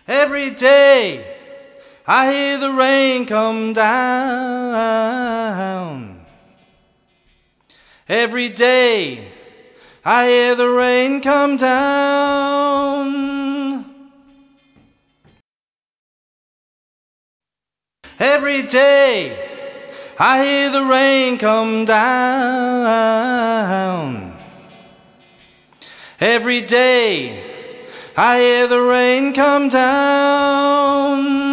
Every day I hear the rain come down. Every day I hear the rain come down. Every day I hear the rain come down. Every day I hear the rain come down.